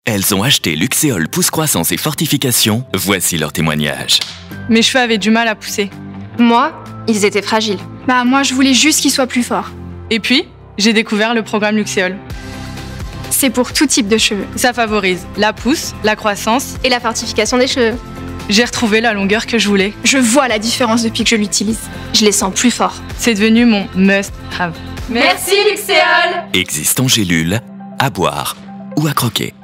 Elles ont acheté Luxéol Pousse Croissance et Fortification. Voici leur témoignage. Mes cheveux avaient du mal à pousser. Moi, ils étaient fragiles. Moi, je voulais juste qu'ils soient plus forts. Et puis, j'ai découvert le programme Luxéol. C'est pour tout type de cheveux. Ça favorise la pousse, la croissance Et la fortification des cheveux. J'ai retrouvé la longueur que je voulais. Je vois la différence depuis que je l'utilise. Je les sens plus forts. C'est devenu mon must-have. Merci Luxéol! Existe en gélule, à boire ou à croquer.